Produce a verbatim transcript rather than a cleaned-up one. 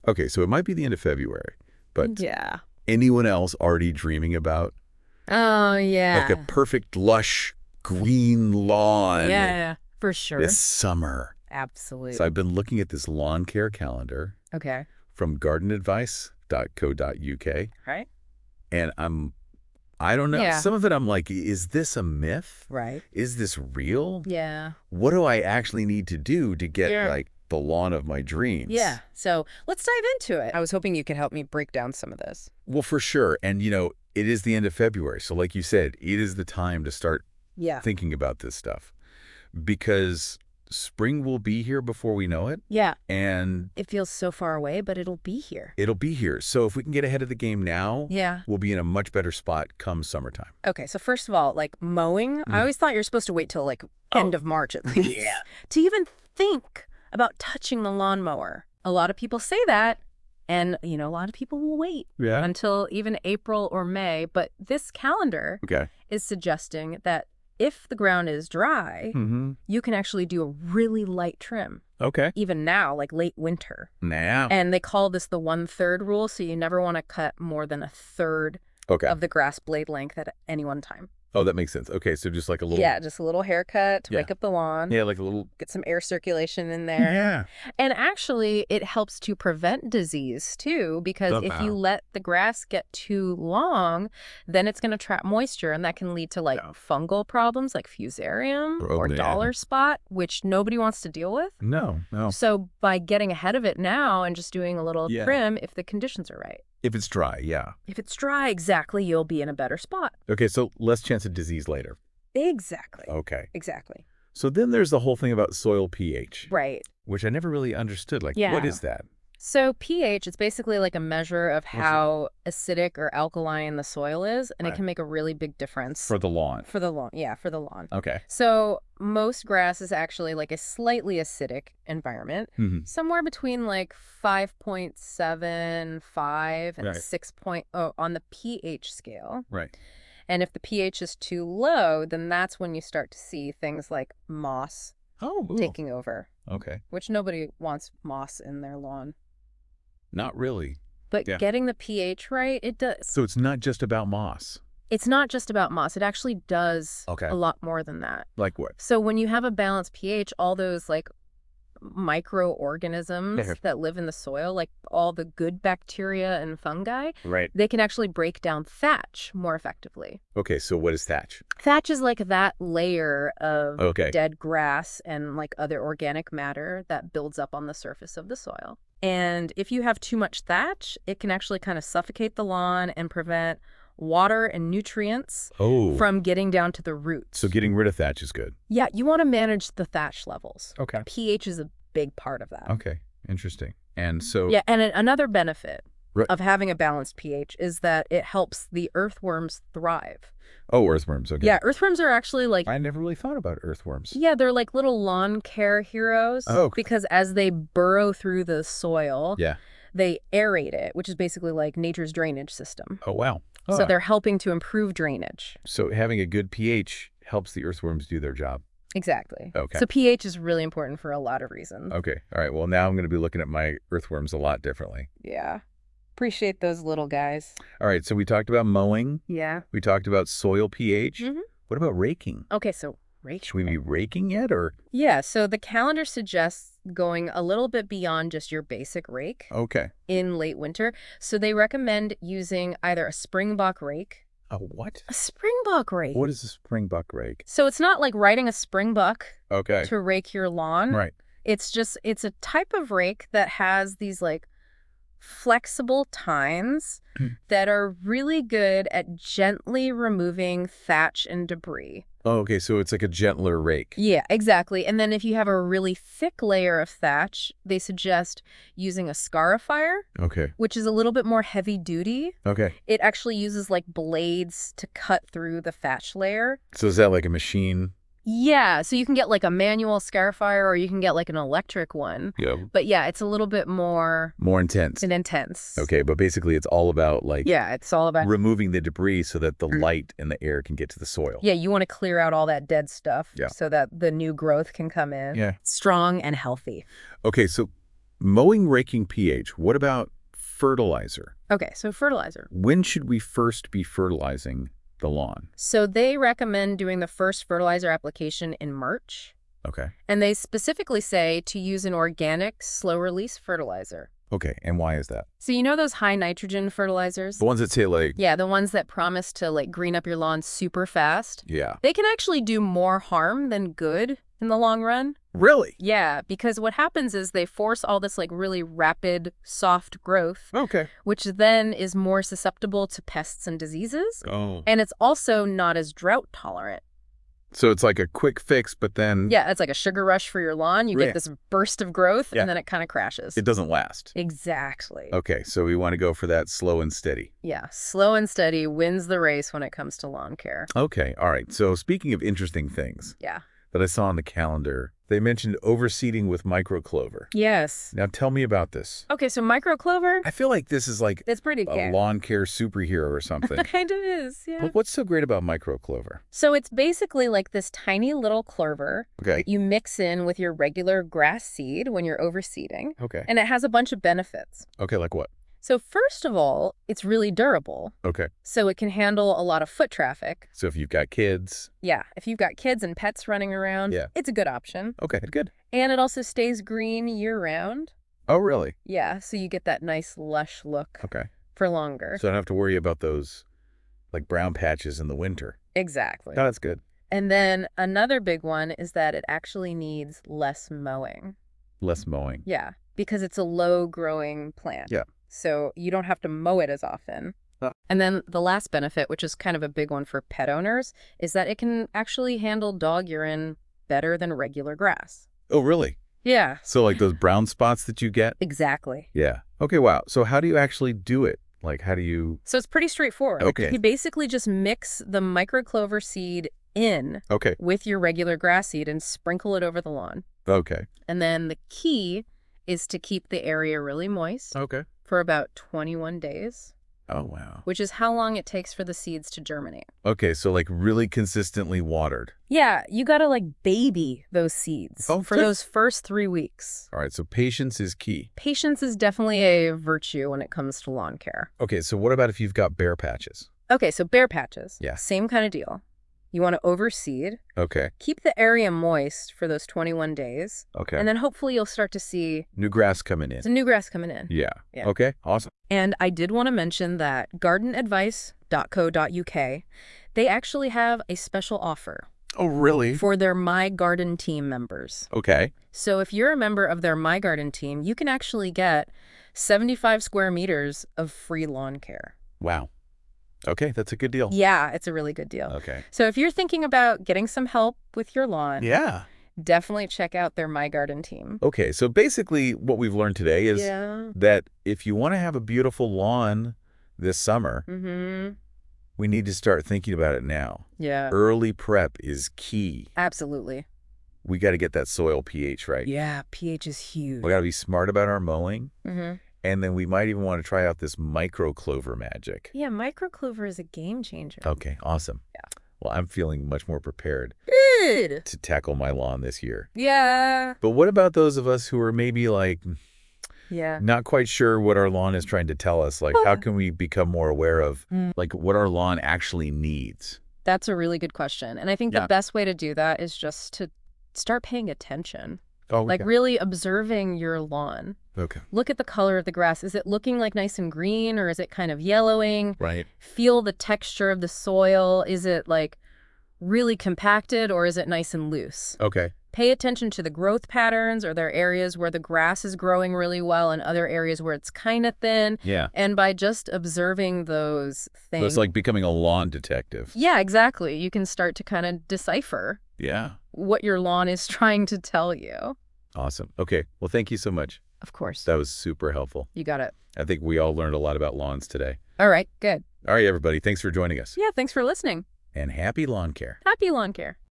Okay, so it might be the end of February, but Yeah. anyone else already dreaming about Oh, like a yeah. perfect, lush, green lawn Yeah, for this sure. summer? So I've Absolutely. been looking at this lawn care calendar Okay. from garden advice dot co dot U K, Right? and I'm, I don't know, Yeah. some of it I'm like, is this a myth? Right. Is this real? Yeah. What do I actually need to do to get Yeah. like the lawn of my dreams? Yeah. So let's dive into it. I was hoping you could help me break down some of this. Well, for sure. And, you know, it is the end of February. So like you said, it is the time to start Yeah. thinking about this stuff because spring will be here before we know it. Yeah. And It feels so far away, but it'll be here. it'll be here. So if we can get ahead of the game now, Yeah. we'll be in a much better spot come summertime. Okay, so first of all, like mowing, I Mm. always thought you're supposed to wait till like Oh. end of March at least. Yeah. To even think about touching the lawnmower. A lot of people say that, and you know, a lot of people will wait Yeah. until even April or May, but this calendar Okay. is suggesting that if the ground is dry, Mm-hmm. you can actually do a really light trim, Okay. even now, like late winter. Now. And they call this the one-third rule, so you never want to cut more than a third Okay. of the grass blade length at any one time. Oh, that makes sense. Okay, so just like a little. Yeah, just a little haircut to Yeah. wake up the lawn, Yeah, like a little. get some air circulation in there. Yeah. And actually, it helps to prevent disease, too, because if you Somehow. let the grass get too long, then it's going to trap moisture, and that can lead to, like, Yeah. fungal problems like fusarium Oh, or man. dollar spot, which nobody wants to deal with. No, no. So by getting ahead of it now and just doing a little Yeah. trim, if the conditions are right. If it's dry, yeah. If it's dry, exactly, you'll be in a better spot. Okay, so less chance of disease later. Exactly. Okay. Exactly. So then there's the whole thing about soil pH, Right. which I never really understood. Like, Yeah. what is that? So pH, it's basically like a measure of What's it? how acidic or alkaline the soil is, and it Right. can make a really big difference For the lawn. for the lawn. Yeah, for the lawn. Okay. So most grass is actually like a slightly acidic environment, Mm-hmm. somewhere between like five point seven five and Right. six point oh on the pH scale. Right. And if the pH is too low, then that's when you start to see things like moss Oh, ooh. taking over, Okay. which nobody wants moss in their lawn. Not really. But Yeah. getting the pH right, it does. So it's not just about moss. It's not just about moss. It actually does Okay. a lot more than that. Like what? So when you have a balanced pH, all those like microorganisms Yeah. that live in the soil, like all the good bacteria and fungi, Right. they can actually break down thatch more effectively. Okay, so what is thatch? Thatch is like that layer of Okay. dead grass and like other organic matter that builds up on the surface of the soil. And if you have too much thatch, it can actually kind of suffocate the lawn and prevent water and nutrients Oh. from getting down to the roots. So getting rid of thatch is good. Yeah, you want to manage the thatch levels. Okay. pH is a big part of that. Okay. Interesting. And so. Yeah, and a- another benefit Right. of having a balanced pH is that it helps the earthworms thrive. Oh, earthworms. Okay. Yeah, earthworms are actually like I never really thought about earthworms. Yeah, they're like little lawn care heroes. Oh, okay. Because as they burrow through the soil, Yeah. they aerate it, which is basically like nature's drainage system. Oh, wow. So Ah. they're helping to improve drainage. So having a good pH helps the earthworms do their job. Exactly. Okay. So pH is really important for a lot of reasons. Okay. All right. Well, now I'm going to be looking at my earthworms a lot differently. Yeah. Appreciate those little guys. All right. So we talked about mowing. Yeah. We talked about soil pH. Mhm. What about raking? Okay, so rake. Should we be raking yet or? Yeah, so the calendar suggests going a little bit beyond just your basic rake Okay. in late winter. So they recommend using either a springbuck rake. A what? A springbuck rake. What is a springbuck rake? So it's not like riding a springbuck Okay. to rake your lawn. Right. It's just, it's a type of rake that has these like flexible tines Hmm. that are really good at gently removing thatch and debris. Oh, okay. So it's like a gentler rake. Yeah, exactly. And then if you have a really thick layer of thatch, they suggest using a scarifier, Okay. which is a little bit more heavy duty. Okay. It actually uses like blades to cut through the thatch layer. So is that like a machine? Yeah, so you can get like a manual scarifier or you can get like an electric one. Yeah. But yeah, it's a little bit more More intense. intense. Okay. But basically it's all about like Yeah, it's all about... removing the debris so that the light and the air can get to the soil. Yeah, you want to clear out all that dead stuff Yeah. so that the new growth can come in. Yeah. Strong and healthy. Okay. So mowing, raking, pH. What about fertilizer? Okay, so fertilizer. When should we first be fertilizing the lawn? So they recommend doing the first fertilizer application in March. Okay. And they specifically say to use an organic, slow-release fertilizer. Okay, and why is that? So you know those high nitrogen fertilizers? The ones that say like... Yeah, the ones that promise to like green up your lawn super fast. Yeah. They can actually do more harm than good in the long run. Really? Yeah, because what happens is they force all this like really rapid, soft growth, Okay. which then is more susceptible to pests and diseases. Oh. And it's also not as drought tolerant. So it's like a quick fix, but then... Yeah, it's like a sugar rush for your lawn. You Yeah. get this burst of growth, Yeah. and then it kind of crashes. It doesn't last. Exactly. Okay, so we want to go for that slow and steady. Yeah, slow and steady wins the race when it comes to lawn care. Okay, all right. So speaking of interesting things Yeah. that I saw on the calendar, they mentioned overseeding with microclover. Yes. Now tell me about this. Okay, so microclover, I feel like this is like it's pretty a care. lawn care superhero or something. It kind of is, yeah. But what's so great about microclover? So it's basically like this tiny little clover Okay. you mix in with your regular grass seed when you're overseeding, Okay. and it has a bunch of benefits. Okay, like what? So first of all, it's really durable, Okay. so it can handle a lot of foot traffic. So if you've got kids... Yeah, if you've got kids and pets running around, Yeah. it's a good option. Okay, good. And it also stays green year-round. Oh, really? Yeah, so you get that nice lush look Okay. for longer. So I don't have to worry about those like brown patches in the winter. Exactly. No, that's good. And then another big one is that it actually needs less mowing. Less mowing. Yeah, because it's a low-growing plant. Yeah. So you don't have to mow it as often. Ah. And then the last benefit, which is kind of a big one for pet owners, is that it can actually handle dog urine better than regular grass. Oh, really? Yeah, So like those brown spots that you get? exactly. Yeah. Okay, wow. So how do you actually do it? Like, how do you... So it's pretty straightforward. Okay. You basically just mix the microclover seed in Okay. with your regular grass seed and sprinkle it over the lawn. Okay. And then the key is to keep the area really moist Okay. for about twenty-one days, Oh, wow. which is how long it takes for the seeds to germinate. Okay, so like really consistently watered. Yeah, you gotta like baby those seeds Oh, for good. those first three weeks. All right, so patience is key. Patience is definitely a virtue when it comes to lawn care. Okay, so what about if you've got bare patches? Okay, so bare patches. Yeah. Same kind of deal. You want to overseed, Okay. keep the area moist for those twenty-one days, Okay. and then hopefully you'll start to see New grass coming in. some new grass coming in. Yeah. Yeah. Okay, awesome. And I did want to mention that garden advice dot co dot U K, they actually have a special offer Oh, really? for their My Garden team members. Okay. So if you're a member of their My Garden team, you can actually get seventy-five square meters of free lawn care. Wow. Okay, that's a good deal. Yeah, it's a really good deal. Okay. So if you're thinking about getting some help with your lawn, Yeah. definitely check out their My Garden team. Okay, so basically what we've learned today is Yeah. that if you want to have a beautiful lawn this summer, Mm-hmm. we need to start thinking about it now. Yeah. Early prep is key. Absolutely. We got to get that soil pH right. Yeah, pH is huge. We got to be smart about our mowing. Mm-hmm. And then we might even want to try out this microclover magic. Yeah, microclover is a game changer. Okay, awesome. Yeah. Well, I'm feeling much more prepared Good. to tackle my lawn this year. Yeah. But what about those of us who are maybe like Yeah. not quite sure what our lawn is trying to tell us? Like, how can we become more aware of Mm. like what our lawn actually needs? That's a really good question. And I think Yeah. the best way to do that is just to start paying attention. Oh, Like okay. really observing your lawn. Okay. Look at the color of the grass. Is it looking like nice and green, or is it kind of yellowing? Right. Feel the texture of the soil. Is it like really compacted, or is it nice and loose? Okay. Pay attention to the growth patterns. Are there areas where the grass is growing really well and other areas where it's kind of thin? Yeah. And by just observing those So things. it's like becoming a lawn detective. Yeah, exactly. You can start to kind of decipher Yeah. what your lawn is trying to tell you. Awesome. Okay. Well, thank you so much. Of course. That was super helpful. You got it. I think we all learned a lot about lawns today. All right, good. All right, everybody. Thanks for joining us. Yeah, thanks for listening. And happy lawn care. Happy lawn care.